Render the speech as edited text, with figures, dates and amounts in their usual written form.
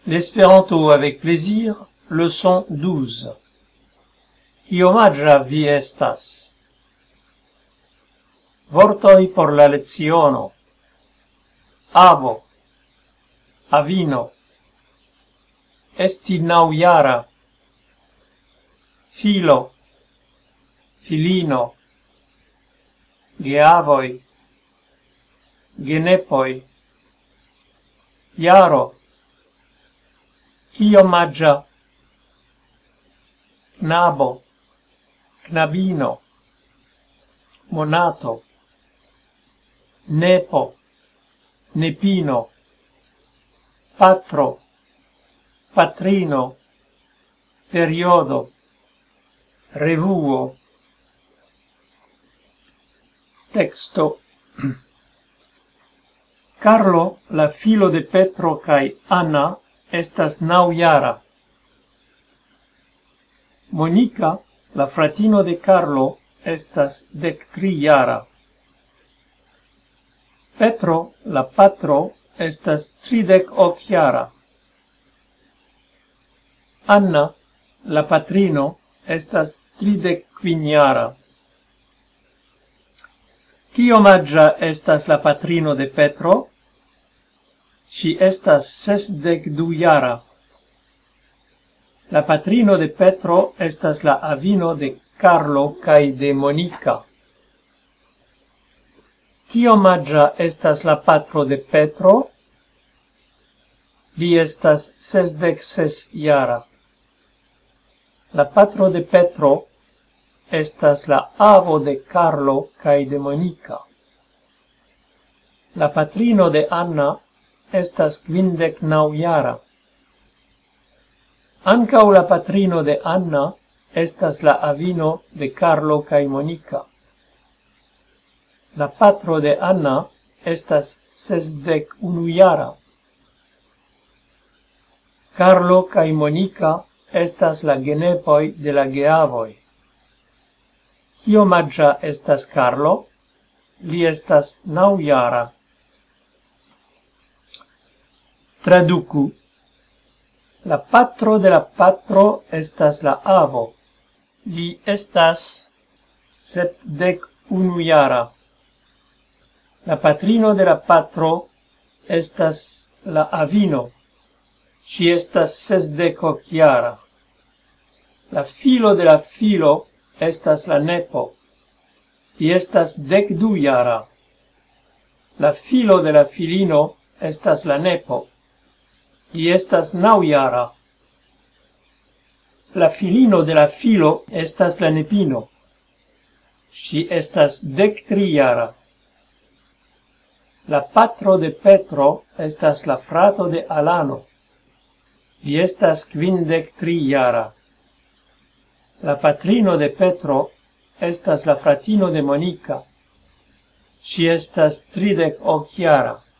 L'Espéranto avec plaisir, leçon 12. Kiomaĝa vi estas? Vortoj por la leciono. Avo, avino. Esti naŭjara. Filo, filino. Geavoj, genepoj. Jaro. Kiomaĝa. Knabo, knabino. Monato. Nepo, nepino. Patro, patrino. Periodo. Revuo. Texto. Carlo, la filo de Petro kaj Anna, estas naŭjara. Monica, la fratino de Carlo, estas 13-jara. Petro, la patro, estas 38-jara. Anna, la patrino, estas 35-jara. Kiomaĝa estas la patrino de Petro? Ŝi estas 62-jara. La patrino de Petro estas la avino de Carlo kaj de Monica. Kiomaĝa estas la patro de Petro? Li estas 66-jara. La patro de Petro estas la avo de Carlo kaj de Monica. La patrino de Anna estas 59-jara. Ankaŭ la patrino de Anna estas la avino de Carlo kaj Monica. La patro de Anna estas 61-jara. Carlo kaj Monica estas la genepoj de la geavoj. Kiomaĝa estas Carlo? Li estas 9-jara. Traduku. La patro de la patro estas la avo. Li estas 71-jara. La patrino de la patro estas la avino. Ŝi estas 60-jara. La filo de la filo estas la nepo. Li estas 12-jara. La filo de la filino estas la nepo. Li estas 9-jara. La filino de la filo estas la nepino. Ŝi estas 13-jara. La patro de Petro estas la frato de Alano. Li estas 53-jara. La patrino de Petro estas la fratino de Monica. Ŝi estas 38-jara.